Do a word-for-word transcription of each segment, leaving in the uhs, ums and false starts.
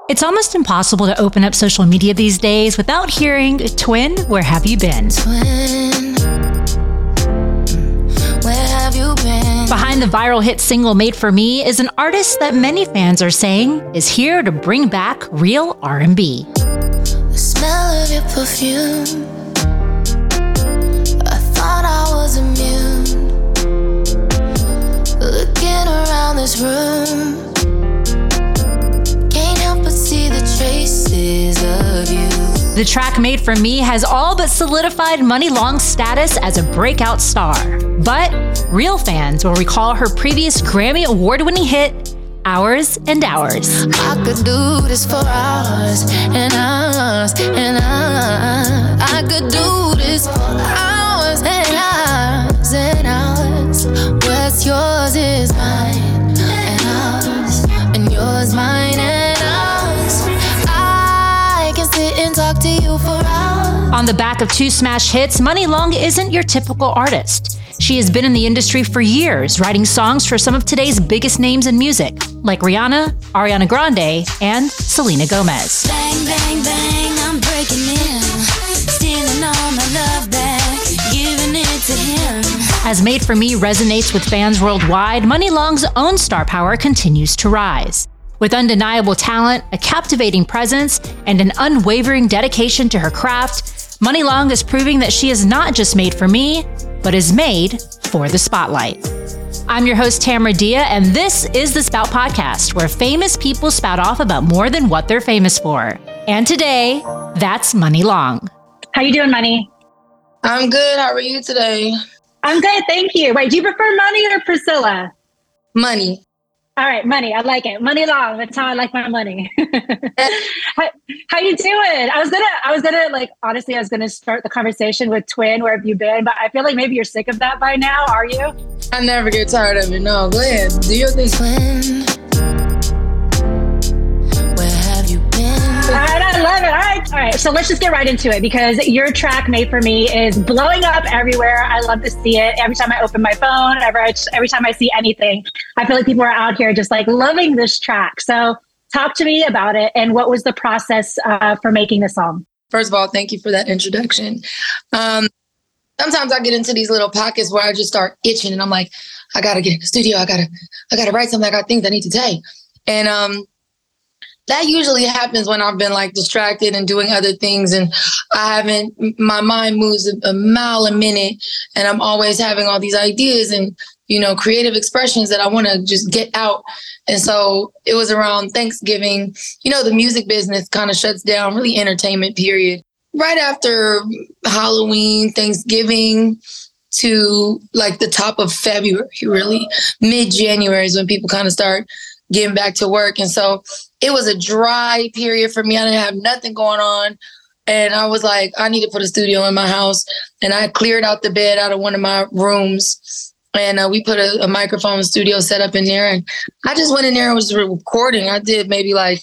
It's almost impossible to open up social media these days without hearing, "Twin, where have you been?" Twin, where have you been? Behind the viral hit single Made for Me is an artist that many fans are saying is here to bring back real R and B. The smell of your perfume, I thought I was immune. Looking around this room, can't help but see the traces of you. The track Made for Me has all but solidified Money Long's status as a breakout star. But real fans will recall her previous Grammy award-winning hit, Hours and Hours. I could do this for hours and hours and hours. I could do this for hours and hours and hours. What's yours is mine and ours, and yours mine and ours. I can sit and talk to you for hours. On the back of two smash hits, Money Long isn't your typical artist. She has been in the industry for years, writing songs for some of today's biggest names in music, like Rihanna, Ariana Grande, and Selena Gomez. Bang, bang, bang, I'm breaking in, stealing all my love back, giving it to him. As Made for Me resonates with fans worldwide, Money Long's own star power continues to rise. With undeniable talent, a captivating presence, and an unwavering dedication to her craft, Money Long is proving that she is not just made for me, but is made for the spotlight. I'm your host, Tamara Dia, and this is the Spout Podcast, where famous people spout off about more than what they're famous for. And today, that's Money Long. How you doing, Money? I'm good. How are you today? I'm good, thank you. Wait, do you prefer Money or Priscilla? Money. All right, Money. I like it. Money Long. That's how I like my money. how, how you doing? I was gonna, I was gonna like, honestly, I was gonna start the conversation with Twin. Where have you been? But I feel like maybe you're sick of that by now. Are you? I never get tired of it. No, go ahead. Do your thing. Twin, where have you been? All right, I love it. All right, all right. So let's just get right into it because your track Made for Me is blowing up everywhere. I love to see it. Every time I open my phone, every every time I see anything, I feel like people are out here just like loving this track. So talk to me about it and what was the process uh, for making the song? First of all, thank you for that introduction. Um, sometimes I get into these little pockets where I just start itching and I'm like, I gotta get in the studio. I gotta, I gotta write something. I got things I need to say. And um, that usually happens when I've been like distracted and doing other things. And I haven't, my mind moves a, a mile a minute and I'm always having all these ideas and, you know, creative expressions that I want to just get out. And so it was around Thanksgiving, you know, the music business kind of shuts down, really entertainment period. Right after Halloween, Thanksgiving to like the top of February, really mid-January is when people kind of start getting back to work. And so it was a dry period for me. I didn't have nothing going on. And I was like, I need to put a studio in my house. And I cleared out the bed out of one of my rooms. And uh, we put a, a microphone studio set up in there. And I just went in there and was recording. I did maybe like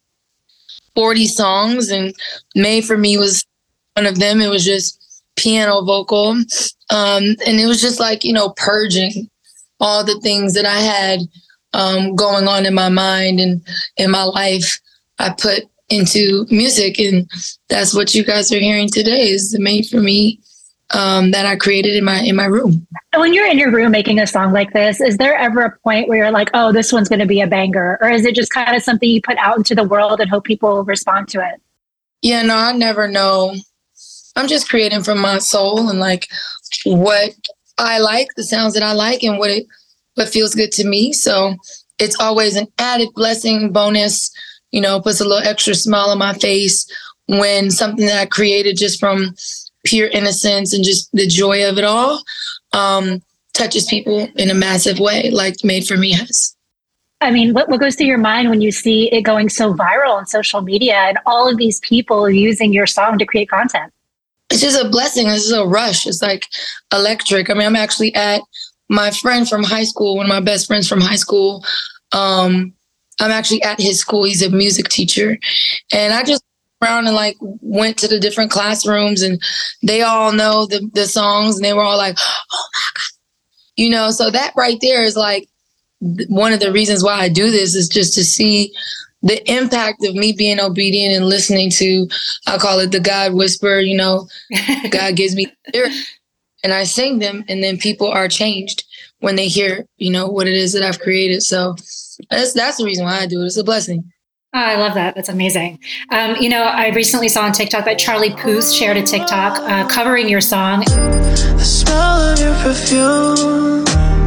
forty songs. And Made for Me was one of them. It was just piano vocal. Um, and it was just like, you know, purging all the things that I had um, going on in my mind and in my life. I put into music. And that's what you guys are hearing today is the Made for Me um, that I created in my in my room. When you're in your room making a song like this, is there ever a point where you're like, oh, this one's going to be a banger? Or is it just kind of something you put out into the world and hope people respond to it? Yeah, no, I never know. I'm just creating from my soul and like what I like, the sounds that I like and what it what feels good to me. So it's always an added blessing, bonus, you know, puts a little extra smile on my face when something that I created just from pure innocence and just the joy of it all um, touches people in a massive way, like Made for Me has. I mean, what, what goes through your mind when you see it going so viral on social media and all of these people using your song to create content? It's just a blessing. It's just a rush. It's like electric. I mean, I'm actually at my friend from high school, one of my best friends from high school. Um, I'm actually at his school. He's a music teacher. And I just around and like went to the different classrooms and they all know the, the songs and they were all like, oh my God. You know, so that right there is like one of the reasons why I do this is just to see the impact of me being obedient and listening to, I call it the God whisper, you know, God gives me lyrics and I sing them, and then people are changed when they hear, you know, what it is that I've created. So that's, that's the reason why I do it. It's a blessing. Oh, I love that. That's amazing. Um, you know, I recently saw on TikTok that Charlie Puth shared a TikTok uh, covering your song. The smell of your perfume,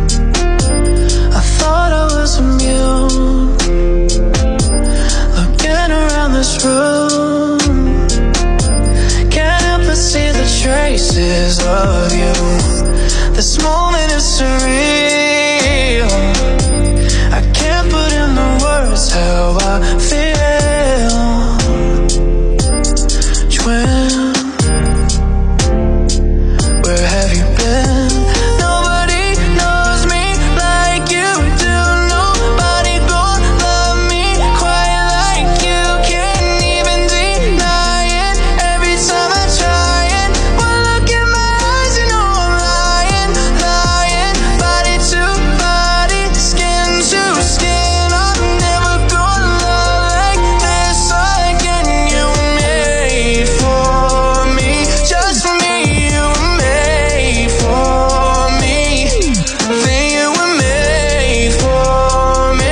I thought I was immune. Looking around this room, can't help but see the traces of you. This moment is surreal. I can't put in the words how I feel. Twin, where have you been? Nobody knows me like you do. Nobody gonna love me quite like you. Can't even deny it. Every time I try it, one look in my eyes, you know I'm lying, lying. Body to body, skin to skin. I'm never gonna love like this again. You were made for me, just for me. You were made for me. Then you were made for me.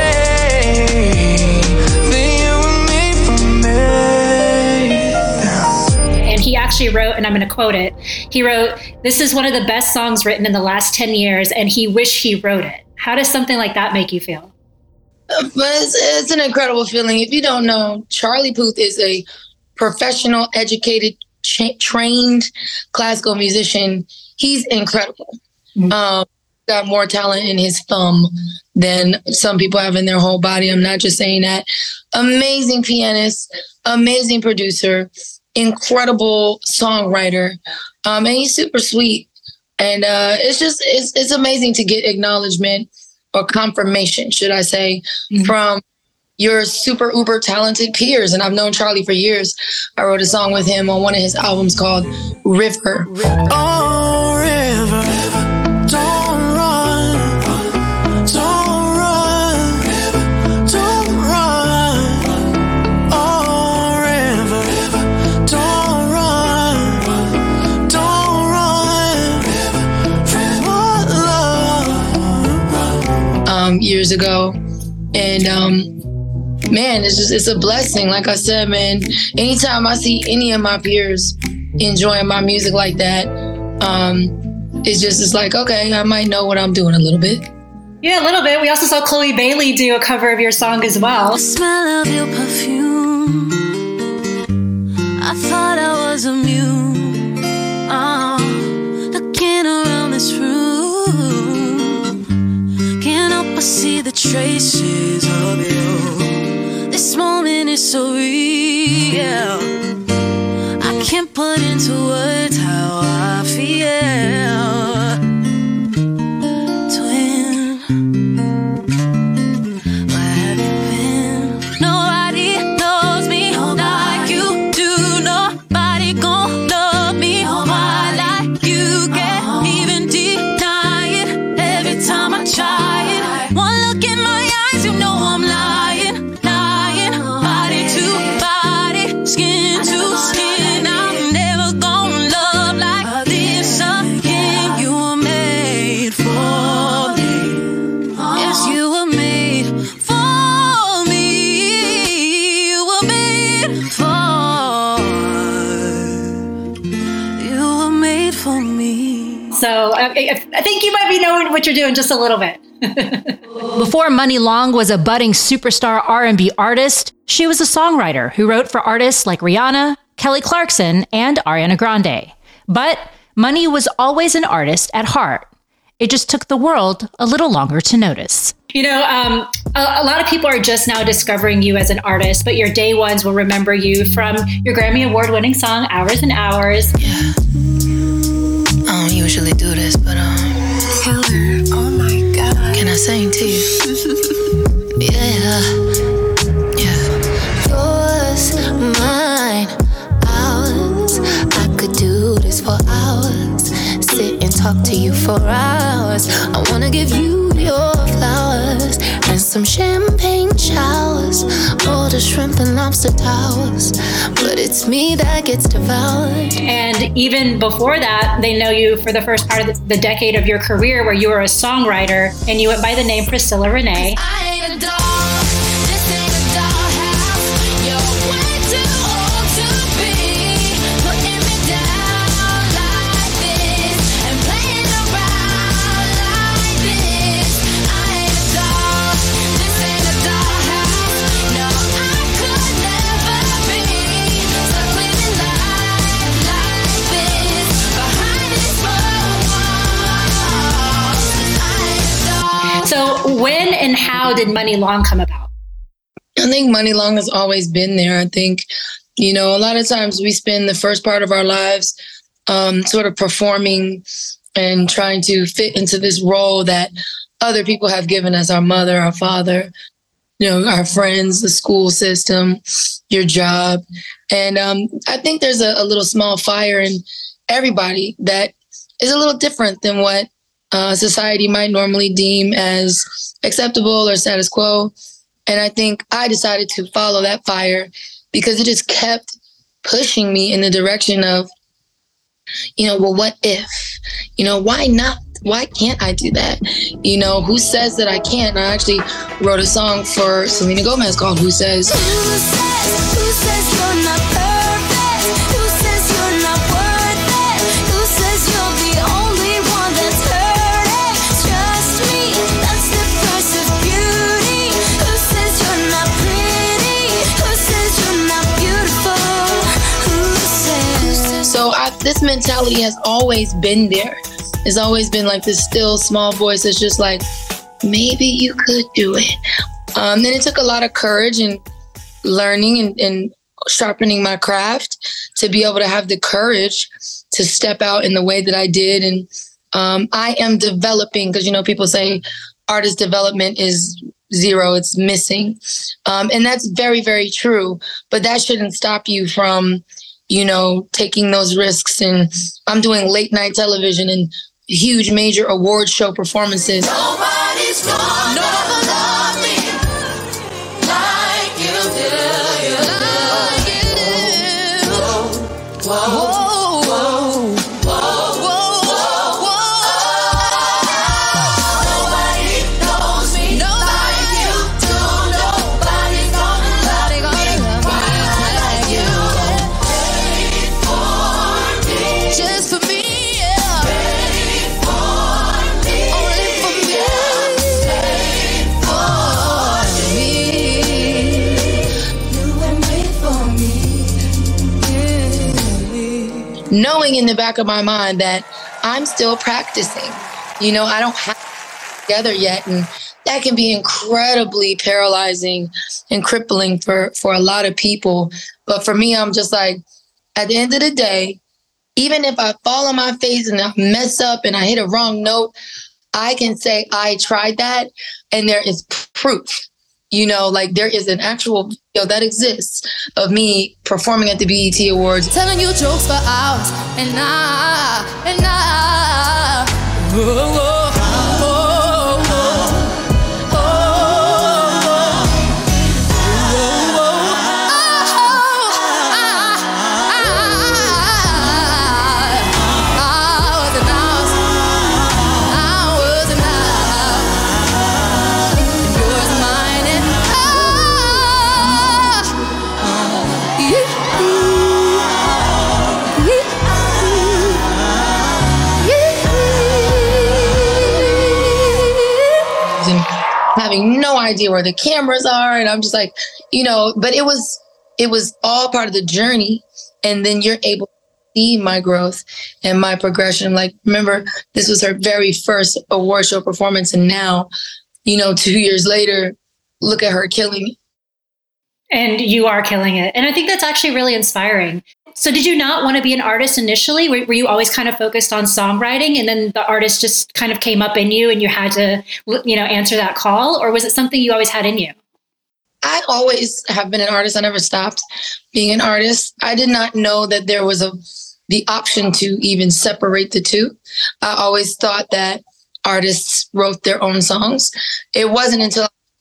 Then you were made for me. And he actually wrote, and I'm going to quote it, he wrote, "This is one of the best songs written in the last ten years, and he wished he wrote it." How does something like that make you feel? But it's, it's an incredible feeling. If you don't know, Charlie Puth is a professional, educated, cha- trained classical musician. He's incredible. Mhm. Um, got more talent in his thumb than some people have in their whole body. I'm not just saying that. Amazing pianist, amazing producer, incredible songwriter, um, and he's super sweet. And uh, it's just it's it's amazing to get acknowledgement or confirmation, should I say, Mhm. from your super uber talented peers. And I've known Charlie for years. I wrote a song with him on one of his albums called River. Oh, river, don't run, don't run, don't run. Oh, river, don't run, don't run from what love. Um, years ago. And um, man, it's just it's a blessing. Like I said, man, anytime I see any of my peers enjoying my music like that, um, it's just it's like, okay, I might know what I'm doing a little bit. Yeah, a little bit. We also saw Chloe Bailey do a cover of your song as well. The smell of your perfume, I thought I was immune. Oh, looking around this room, can't help but see the traces of you. This moment is so real. I can't put into words how I feel. Twin, where have you been? Nobody knows me like you do. Nobody gon' love me quite like you. Can't even deny it. Every time I try it, one look in my eyes, you know I'm lying, lying. Body to body, skin to skin. I'm never gonna love like this again. You were made for me. Yes, you were made for me. You were made for. You were made for me. So uh, I, I think you might be knowing what you're doing just a little bit. Before Money Long was a budding superstar R and B artist, she was a songwriter who wrote for artists like Rihanna, Kelly Clarkson, and Ariana Grande. But Money was always an artist at heart. It just took the world a little longer to notice. You know, um, a, a lot of people are just now discovering you as an artist, but your day ones will remember you from your Grammy Award-winning song, Hours and Hours. Yeah. I don't usually do this, but um, Killer, oh my God. can I sing to you? Yeah, yeah. Yours, mine, ours. I could do this for hours. Sit and talk to you for hours. I wanna give you your flowers and some champagne showers. More to shrimp and lobster towers, but it's me that gets devoured. And even before that, they know you for the first part of the, the decade of your career where you were a songwriter and you went by the name Priscilla Renee. I ain't a dog, this ain't a dollhouse. You're way too old to be putting me down like this and playing around like this. I ain't a dog, this ain't a dollhouse. No, I could never be stuck living life like this behind these four walls. I ain't a dog. So when and how did Money Long come about? I think Money Long has always been there. I think, you know, a lot of times we spend the first part of our lives um, sort of performing and trying to fit into this role that other people have given us, our mother, our father, you know, our friends, the school system, your job. And um, I think there's a, a little small fire in everybody that is a little different than what uh, society might normally deem as acceptable or status quo. And I think I decided to follow that fire because it just kept pushing me in the direction of, you know, well, what if? You know, why not? Why can't I do that? You know, who says that I can't? And I actually wrote a song for Selena Gomez called Who Says? Who says, who says you're not perfect? Who says you're not worth it? Who says you're the only one that's hurting? Trust me, that's the price of beauty. Who says you're not pretty? Who says you're not beautiful? Who says? So I, this mentality has always been there. It's always been like this still small voice that's just like, maybe you could do it. Um, then it took a lot of courage and learning and, and sharpening my craft to be able to have the courage to step out in the way that I did. And um, I am developing, because, you know, people say artist development is zero, it's missing. Um, and that's very, very true. But that shouldn't stop you from, you know, taking those risks. And I'm doing late night television and huge major award show performances. Nobody's gonna never love me like you do. Like you do. Whoa, whoa, whoa, whoa, whoa, whoa. Nobody knows me like you do. Nobody's gonna love me like you. Wait for me, just for me. Knowing in the back of my mind that I'm still practicing. You know, I don't have it together yet. And that can be incredibly paralyzing and crippling for, for a lot of people. But for me, I'm just like, at the end of the day, even if I fall on my face and I mess up and I hit a wrong note, I can say I tried that and there is proof. You know, like there is an actual video that exists of me performing at the B E T Awards. Telling you jokes for hours, and I, and I, whoa, whoa, whoa, whoa, whoa, whoa, I wasn't out, I wasn't out, yours, mine, and and having no idea where the cameras are. And I'm just like, you know, but it was, it was all part of the journey. And then you're able to see my growth and my progression. Like, remember, this was her very first award show performance. And now, you know, two years later, look at her killing it. And you are killing it. And I think that's actually really inspiring. So did you not want to be an artist initially? Were, were you always kind of focused on songwriting and then the artist just kind of came up in you and you had to, you know, answer that call? Or was it something you always had in you? I always have been an artist. I never stopped being an artist. I did not know that there was a the option to even separate the two. I always thought that artists wrote their own songs. It wasn't until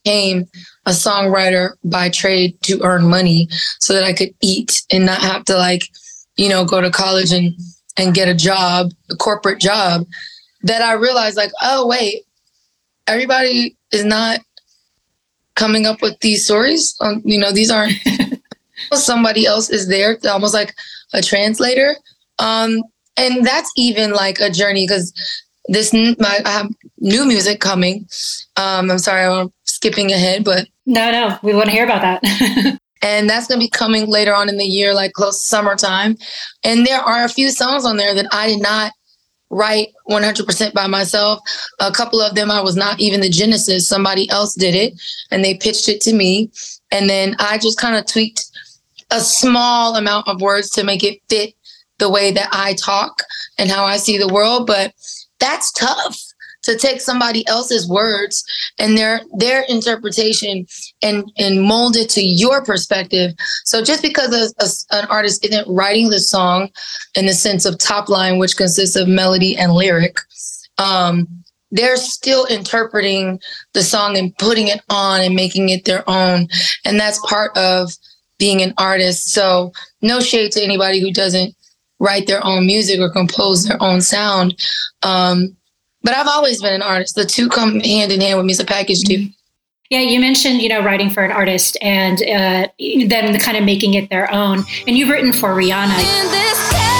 became a songwriter by trade to earn money so that I could eat and not have to like, you know, go to college and, and get a job, a corporate job, that I realized like, oh, wait, everybody is not coming up with these stories. Um, you know, these aren't, somebody else is there, almost like a translator. Um, and that's even like a journey because this, my, I have new music coming. Um, I'm sorry, I'm skipping ahead, but. No, no, we want to hear about that. And that's going to be coming later on in the year, like close to summertime. And there are a few songs on there that I did not write one hundred percent by myself. A couple of them, I was not even the genesis. Somebody else did it and they pitched it to me. And then I just kind of tweaked a small amount of words to make it fit the way that I talk and how I see the world. But that's tough to take somebody else's words and their their interpretation and, and mold it to your perspective. So just because a, a, an artist isn't writing the song in the sense of top line, which consists of melody and lyric, um, they're still interpreting the song and putting it on and making it their own. And that's part of being an artist. So no shade to anybody who doesn't write their own music or compose their own sound. Um, But I've always been an artist. The two come hand in hand with me. It's a package too. Yeah, you mentioned, you know, writing for an artist and uh, then kind of making it their own. And you've written for Rihanna. In this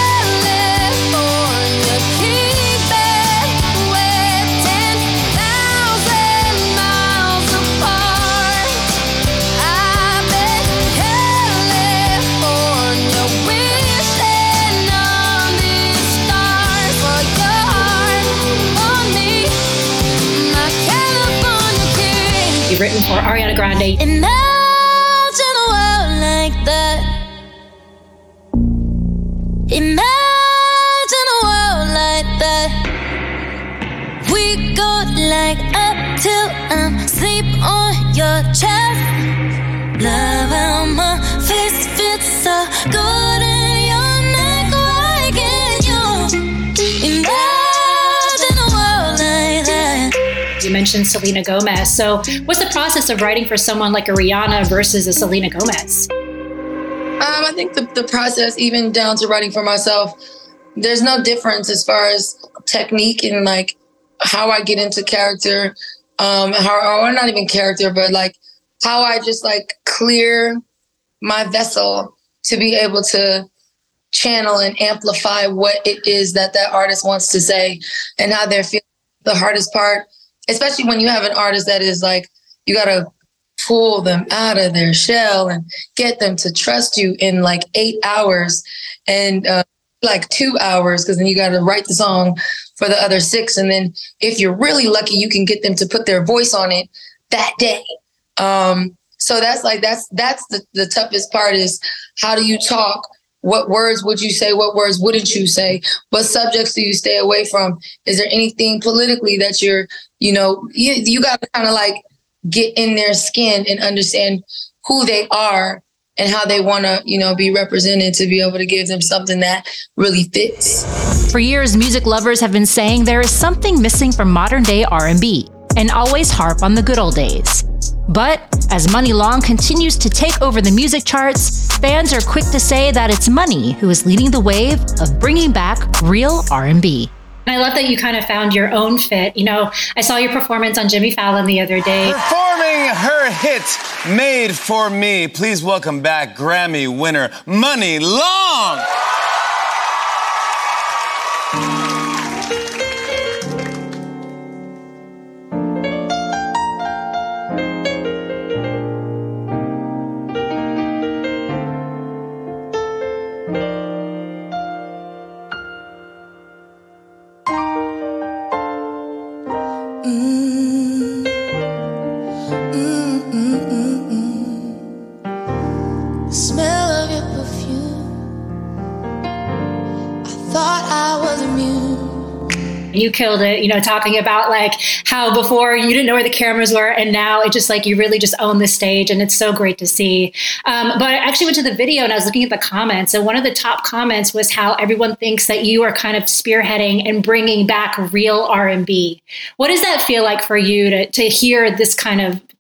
California, keep it with ten thousand miles apart. I've been California, wishing on these stars for your heart on me, my California king. You've written for Ariana Grande. Imagine a world like that. Imagine a world like that. We go like up till I'm sleep on your chest. Love how my face fits so good in your neck. Why can't you imagine a world like that? You mentioned Selena Gomez. So what's the process of writing for someone like a Rihanna versus a Selena Gomez? Um, I think the, the process, even down to writing for myself, there's no difference as far as technique and like how I get into character, um, how, or not even character, but like how I just like clear my vessel to be able to channel and amplify what it is that that artist wants to say and how they're feeling. The hardest part, especially when you have an artist that is like, you got to pull them out of their shell and get them to trust you in like eight hours and uh, like two hours, because then you got to write the song for the other six. And then if you're really lucky, you can get them to put their voice on it that day. Um, so that's like, that's, that's the, the toughest part is how do you talk? What words would you say? What words wouldn't you say? What subjects do you stay away from? Is there anything politically that you're, you know, you, you got to kind of like get in their skin and understand who they are and how they want to, you know, be represented to be able to give them something that really fits. For years, music lovers have been saying there is something missing from modern day R and B and always harp on the good old days. But as Money Long continues to take over the music charts, fans are quick to say that it's Money who is leading the wave of bringing back real R and B. And I love that you kind of found your own fit. You know, I saw your performance on Jimmy Fallon the other day. Performing her hit, Made for Me. Please welcome back Grammy winner, Money Long. You killed it, you know, talking about like how before you didn't know where the cameras were and now it just like you really just own the stage and it's so great to see. Um, but I actually went to the video and I was looking at the comments and one of the top comments was how everyone thinks that you are kind of spearheading and bringing back real R and B. What does that feel like for you to, to hear this kind of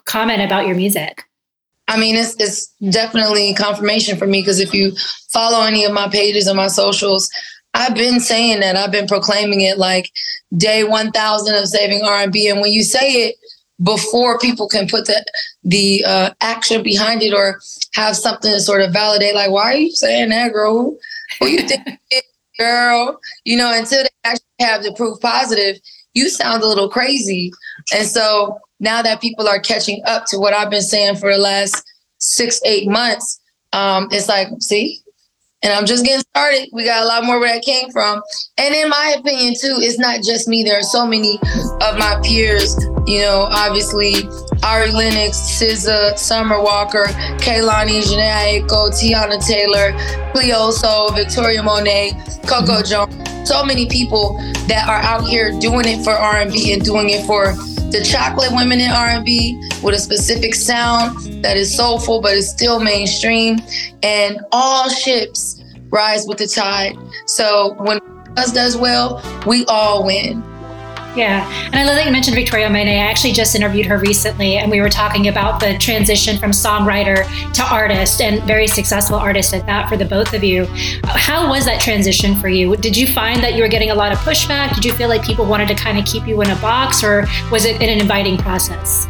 comment about your music? I mean, it's it's definitely confirmation for me, because if you follow any of my pages or my socials, I've been saying that. I've been proclaiming it like day one thousand of saving R and B. And when you say it before people can put the the uh, action behind it or have something to sort of validate, like, why are you saying that, girl? Who you think it is, girl? You know, until they actually have the proof positive, you sound a little crazy. And so now that people are catching up to what I've been saying for the last six, eight months, um, it's like, see, and I'm just getting started. We got a lot more where that came from. And in my opinion, too, it's not just me. There are so many of my peers, you know, obviously, Ari Lennox, S Z A, Summer Walker, Kehlani, Janae Aiko, Tiana Taylor, Cleo Soul, Victoria Monet, Coco Jones. So many people that are out here doing it for R and B and doing it for the chocolate women in R and B with a specific sound that is soulful, but is still mainstream. And all ships rise with the tide. So when us does well, we all win. Yeah. And I love that you mentioned Victoria Monet. I actually just interviewed her recently, and we were talking about the transition from songwriter to artist, and very successful artist at that for the both of you. How was that transition for you? Did you find that you were getting a lot of pushback? Did you feel like people wanted to kind of keep you in a box, or was it an inviting process?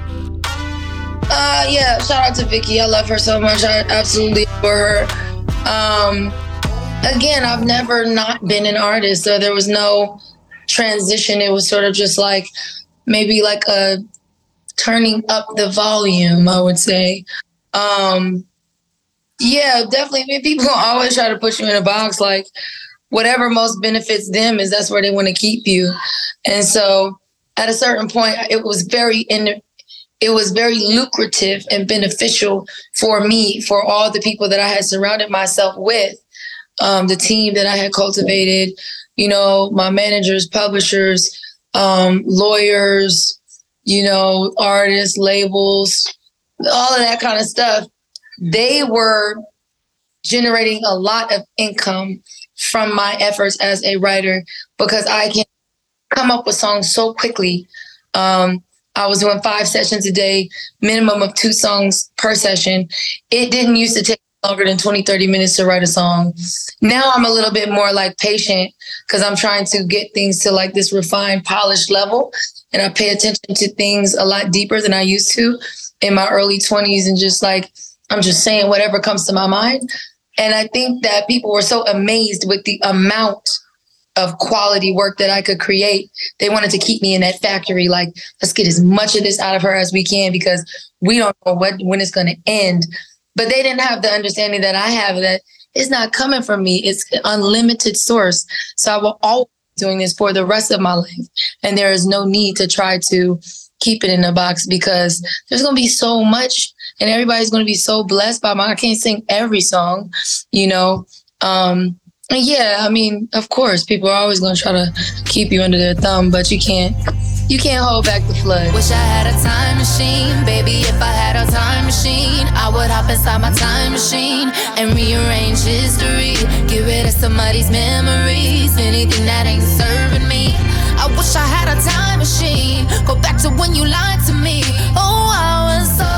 Uh, yeah, shout out to Vicky. I love her so much. I absolutely adore her. Um, again, I've never not been an artist, so there was no transition. It was sort of just like maybe like a turning up the volume, I would say. Um, yeah, definitely. I mean, people always try to push you in a box, like whatever most benefits them is that's where they want to keep you. And so at a certain point, it was very in, it was very lucrative and beneficial for me, for all the people that I had surrounded myself with, um, the team that I had cultivated, you know, my managers, publishers, um, lawyers, you know, artists, labels, all of that kind of stuff. They were generating a lot of income from my efforts as a writer, because I can come up with songs so quickly. Um, I was doing five sessions a day, minimum of two songs per session. It didn't used to take longer than twenty, thirty minutes to write a song. Now I'm a little bit more like patient, because I'm trying to get things to like this refined, polished level. And I pay attention to things a lot deeper than I used to in my early twenties. And just like, I'm just saying whatever comes to my mind. And I think that people were so amazed with the amount of quality work that I could create. They wanted to keep me in that factory. Like, let's get as much of this out of her as we can, because we don't know what when it's going to end. But they didn't have the understanding that I have, that it's not coming from me. It's an unlimited source. So I will always be doing this for the rest of my life. And there is no need to try to keep it in a box, because there's going to be so much, and everybody's going to be so blessed by my, I can't sing every song, you know. Um, and yeah, I mean, of course, people are always going to try to keep you under their thumb, but you can't. You can't hold back the flood. Wish I had a time machine, baby. If I had a time machine, I would hop inside my time machine and rearrange history. Get rid of somebody's memories, anything that ain't serving me. I wish I had a time machine, go back to when you lied to me. Oh, I was so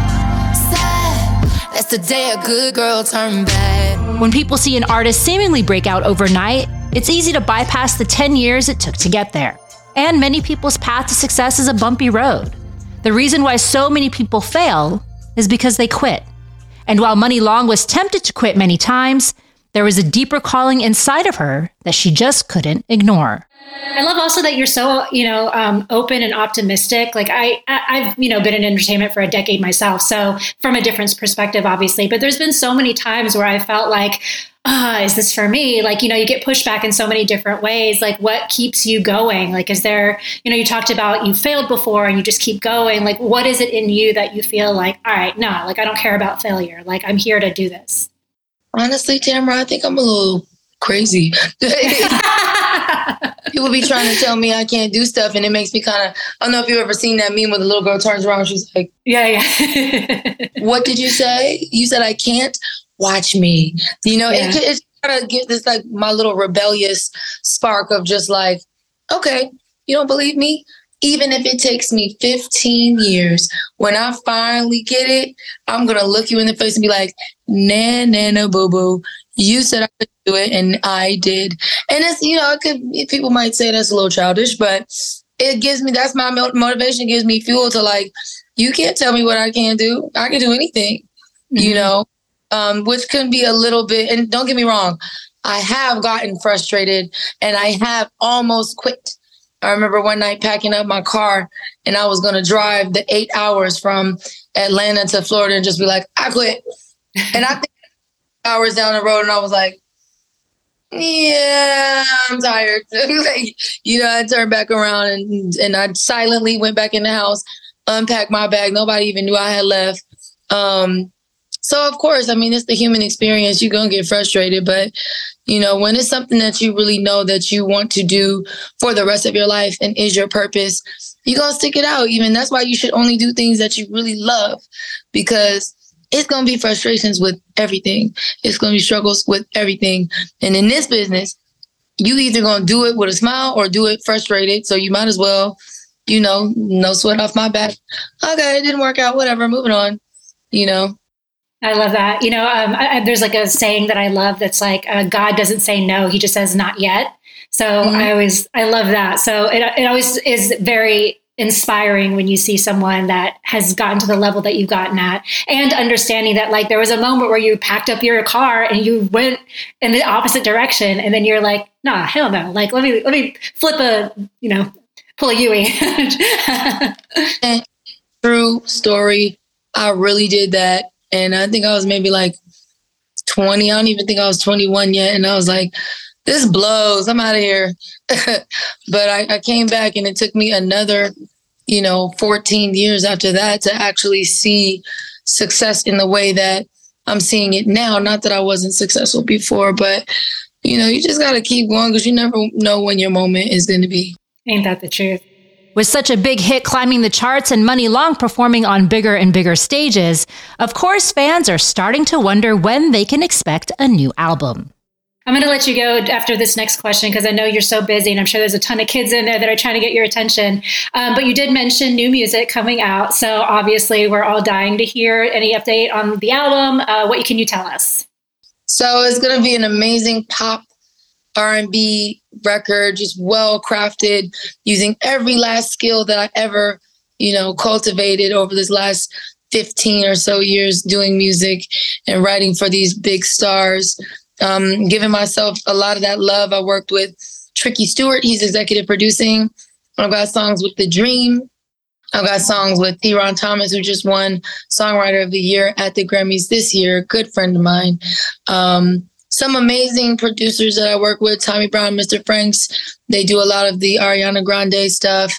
sad. That's the day a good girl turned bad. When people see an artist seemingly break out overnight, it's easy to bypass the ten years it took to get there. And many people's path to success is a bumpy road. The reason why so many people fail is because they quit. And while Money Long was tempted to quit many times, there was a deeper calling inside of her that she just couldn't ignore. I love also that you're so, you know, um, open and optimistic. Like I, I, I've, you know, been in entertainment for a decade myself. So from a different perspective, obviously, but there's been so many times where I felt like, ah, oh, is this for me? Like, you know, you get pushed back in so many different ways. Like, what keeps you going? Like, is there, you know, you talked about you failed before and you just keep going. Like, what is it in you that you feel like, all right, no, like, I don't care about failure. Like, I'm here to do this. Honestly, Tamara, I think I'm a little crazy. People be trying to tell me I can't do stuff, and it makes me kind of, I don't know if you've ever seen that meme where the little girl turns around and she's like, yeah, yeah. What did you say? You said I can't? Watch me. You know, yeah. it, it's kind of get this like my little rebellious spark of just like, okay, you don't believe me? even if it takes me fifteen years, when I finally get it, I'm going to look you in the face and be like, nah, nah, nah, boo boo. You said I could do it and I did. And it's, you know, it could, people might say that's a little childish, but it gives me, that's my motivation, gives me fuel to like, you can't tell me what I can do. I can do anything, mm-hmm. you know, um, which can be a little bit, and don't get me wrong, I have gotten frustrated and I have almost quit. I remember one night packing up my car and I was going to drive the eight hours from Atlanta to Florida and just be like, I quit. And I think hours down the road and I was like, yeah, I'm tired. Like, you know, I turned back around and, and I silently went back in the house, unpacked my bag. Nobody even knew I had left. Um, so, of course, I mean, it's the human experience. You're going to get frustrated. But, you know, when it's something that you really know that you want to do for the rest of your life and is your purpose, you're going to stick it out. Even that's why you should only do things that you really love, because it's going to be frustrations with everything. It's going to be struggles with everything. And in this business, you either going to do it with a smile or do it frustrated. So you might as well, you know, no sweat off my back. Okay, it didn't work out. Whatever, moving on, you know. I love that. You know, um, I, there's like a saying that I love that's like, uh, God doesn't say no, he just says not yet. So mm-hmm. I always, I love that. So it, it always is very inspiring when you see someone that has gotten to the level that you've gotten at, and understanding that like there was a moment where you packed up your car and you went in the opposite direction, and then you're like, nah, hell no. Like, let me, let me flip a, you know, pull a Yui. True story. I really did that. And I think I was maybe like twenty. I don't even think I was twenty-one yet. And I was like, this blows. I'm out of here. But I, I came back, and it took me another, you know, fourteen years after that to actually see success in the way that I'm seeing it now. Not that I wasn't successful before, but, you know, you just got to keep going, because you never know when your moment is going to be. Ain't that the truth? With such a big hit climbing the charts and Money Long performing on bigger and bigger stages, of course, fans are starting to wonder when they can expect a new album. I'm going to let you go after this next question, because I know you're so busy, and I'm sure there's a ton of kids in there that are trying to get your attention. Um, but you did mention new music coming out. So obviously we're all dying to hear any update on the album. Uh, what can you tell us? So it's going to be an amazing pop R and B record, just well crafted, using every last skill that I ever, you know, cultivated over this last fifteen or so years doing music and writing for these big stars. Um, giving myself a lot of that love. I worked with Tricky Stewart. He's executive producing. I've got songs with The Dream. I've got songs with Theron Thomas, who just won Songwriter of the Year at the Grammys this year. Good friend of mine. Um, some amazing producers that I work with, Tommy Brown, Mister Franks. They do a lot of the Ariana Grande stuff.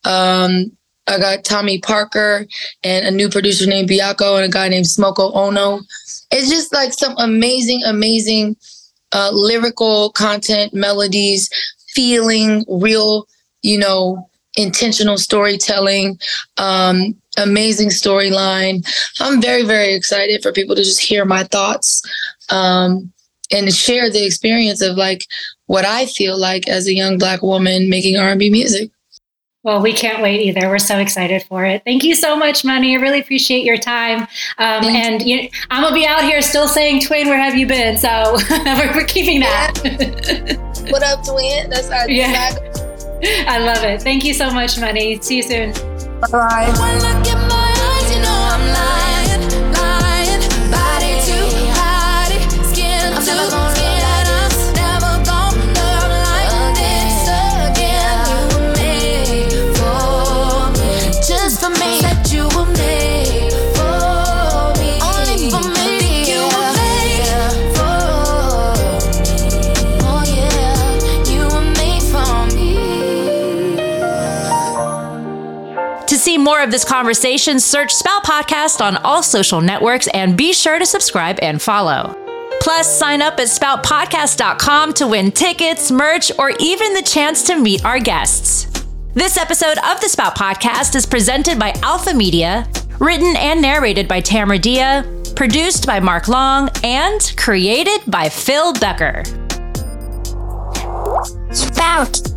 Um, I got Tommy Parker and a new producer named Biako and a guy named Smoko Ono. It's just like some amazing, amazing uh, lyrical content, melodies, feeling, real, you know, intentional storytelling, um, amazing storyline. I'm very, very excited for people to just hear my thoughts um, and share the experience of like what I feel like as a young Black woman making R and B music. Well, we can't wait either. We're so excited for it. Thank you so much, Money. I really appreciate your time. Um, and you, I'm going to be out here still saying, Twin, where have you been? So we're, we're keeping that. Yeah. What up, Twin? That's our yeah. I love it. Thank you so much, Money. See you soon. Bye-bye. When I look in my eyes, you know I'm lying, lying. Body to body, skin to skin. I'm never gonna love like this again. You were made for me, just for me. Said you were made for me, only for me. You were made for me. Oh yeah, you were made for me. To see more of this conversation, search Spout Podcast on all social networks and be sure to subscribe and follow. Plus, sign up at spout podcast dot com to win tickets, merch, or even the chance to meet our guests. This episode of the Spout Podcast is presented by Alpha Media, written and narrated by Tamara Dia, produced by Mark Long, and created by Phil Becker. Spout.